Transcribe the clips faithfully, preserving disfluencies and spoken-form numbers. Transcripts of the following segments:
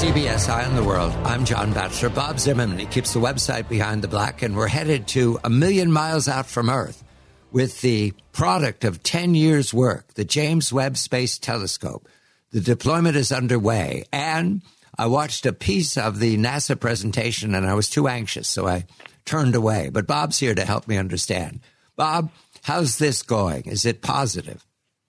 C B S Eye on the World. I'm John Batchelor. Bob Zimmerman, he keeps the website Behind the Black, and we're headed to a million miles out from Earth with the product of ten years' work, the James Webb Space Telescope. The deployment is underway, and I watched a piece of the NASA presentation, and I was too anxious, so I turned away. But Bob's here to help me understand. Bob, how's this going? Is it positive?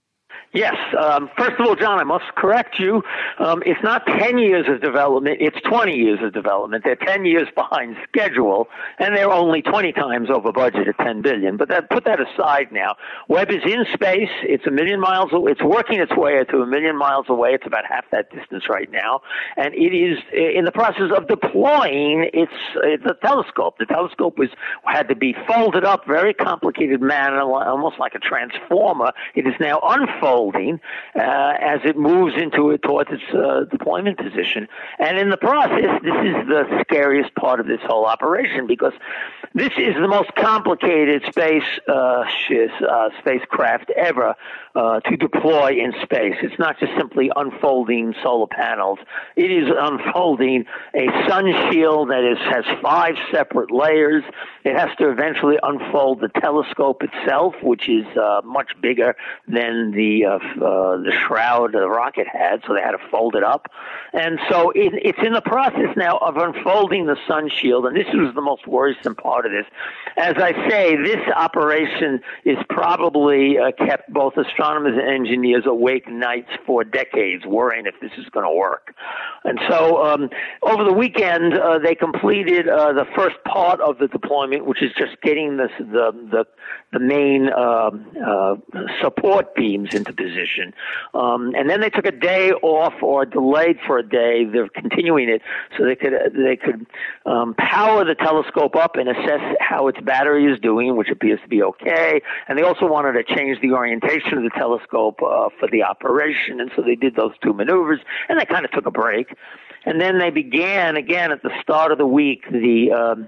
Yes. Um, first of all, John, I must correct you. Um, it's not ten years of development. It's twenty years of development. They're ten years behind schedule, and they're only twenty times over budget at ten billion dollars. But that, put that aside now. Webb is in space. It's a million miles. It's working its way to a million miles away. It's about half that distance right now. And it is in the process of deploying its, it's a telescope. The telescope was had to be folded up, very complicated manner, almost like a transformer. It is now unfolded. Uh, as it moves into it towards its uh, deployment position. And in the process, this is the scariest part of this whole operation, because this is the most complicated space uh, sh- uh, spacecraft ever uh, to deploy in space. It's not just simply unfolding solar panels. It is unfolding a sun shield that is, has five separate layers. It has to eventually unfold the telescope itself, which is uh, much bigger than the uh, uh, the shroud the rocket had, so they had to fold it up. And so it, it's in the process now of unfolding the sun shield, and this was the most worrisome part of this. As I say, this operation is probably uh, kept both astronomers and engineers awake nights for decades, worrying if this is going to work. And so um, over the weekend, uh, they completed uh, the first part of the deployment, which is just getting this, the the the main uh, uh, support beams into position. Um, and then they took a day off, or delayed for a day. They're continuing it so they could they could um, power the telescope up and assess how its battery is doing, which appears to be okay. And they also wanted to change the orientation of the telescope uh, for the operation, and so they did those two maneuvers, and they kind of took a break. And then they began again at the start of the week the um,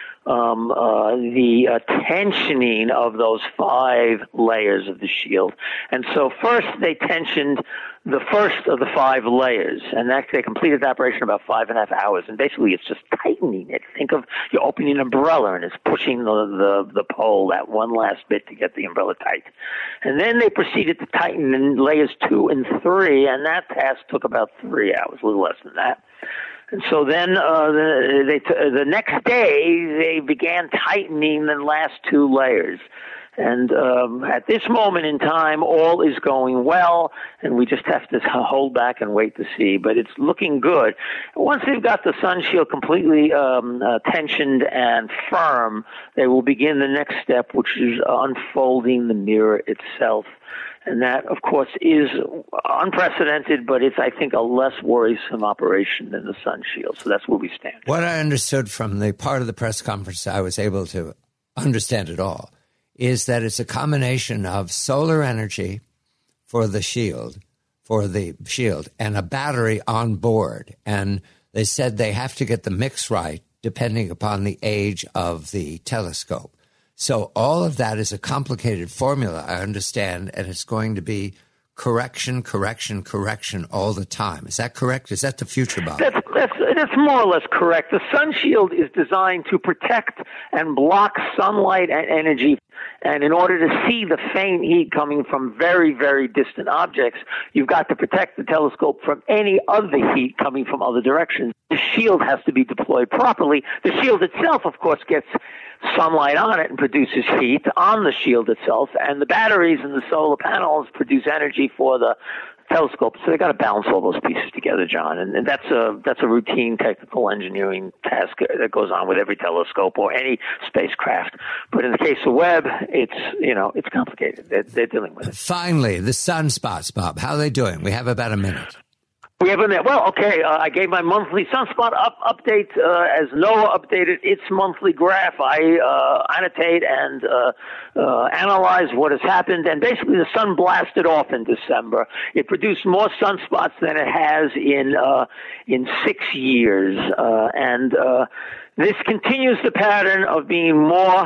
um, uh, the uh, tensioning of those five layers of the shield. And so first they tensioned the first of the five layers, and that they completed the operation in about five and a half hours. And basically, it's just tightening it. Think of you're opening an umbrella, and it's pushing the, the the pole that one last bit to get the umbrella tight. And then they proceeded to tighten in layers two and three, and that task took about three hours, a little less than that. And so then uh, the, they t- the next day, they began tightening the last two layers. And um, at this moment in time, all is going well, and we just have to hold back and wait to see. But it's looking good. Once they've got the sun shield completely um, uh, tensioned and firm, they will begin the next step, which is unfolding the mirror itself. And that, of course, is unprecedented, but it's, I think, a less worrisome operation than the sun shield. So that's where we stand. What I understood from the part of the press conference I was able to understand it all is that it's a combination of solar energy for the shield, for the shield, and a battery on board. And they said they have to get the mix right depending upon the age of the telescope. So all of that is a complicated formula, I understand, and it's going to be correction, correction, correction all the time. Is that correct? Is that the future, Bob? That's, that's, that's more or less correct. The sun shield is designed to protect and block sunlight and energy. And in order to see the faint heat coming from very, very distant objects, you've got to protect the telescope from any of the heat coming from other directions. The shield has to be deployed properly. The shield itself, of course, gets sunlight on it and produces heat on the shield itself, and the batteries and the solar panels produce energy for the telescope. So they got to balance all those pieces together, John, and, and that's a that's a routine technical engineering task that goes on with every telescope or any spacecraft. But in the case of Webb, it's you know it's complicated. They're, they're dealing with it. Finally, the sunspots, Bob. How are they doing? We have about a minute. We have a minute. Well, okay, uh, I gave my monthly sunspot up, update uh, as NOAA updated its monthly graph. I uh, annotate and uh, uh, analyze what has happened, and basically the sun blasted off in December. It produced more sunspots than it has in uh, in six years, uh, and uh, this continues the pattern of being more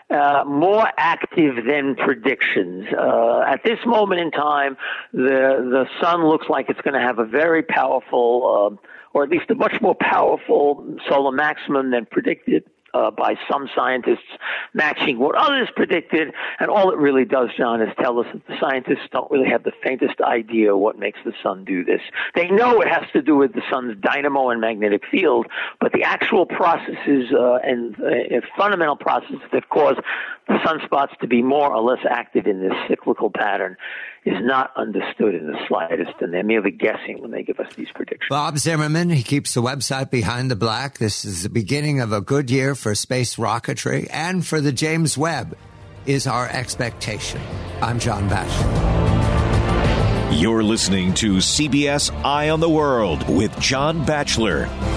uh, more active than predictions. Uh, at this moment in time, the the sun looks like it's going to have a very powerful, uh, or at least a much more powerful solar maximum than predicted uh, by some scientists, matching what others predicted. And all it really does, John, is tell us that the scientists don't really have the faintest idea what makes the sun do this. They know it has to do with the sun's dynamo and magnetic field, but the actual processes uh, and uh, fundamental processes that cause the sunspots to be more or less active in this cyclical pattern is not understood in the slightest, and they're merely guessing when they give us these predictions. Bob Zimmerman, he keeps the website Behind the Black. This is the beginning of a good year for space rocketry, and for the James Webb is our expectation. I'm John Batchelor. You're listening to C B S Eye on the World with John Batchelor.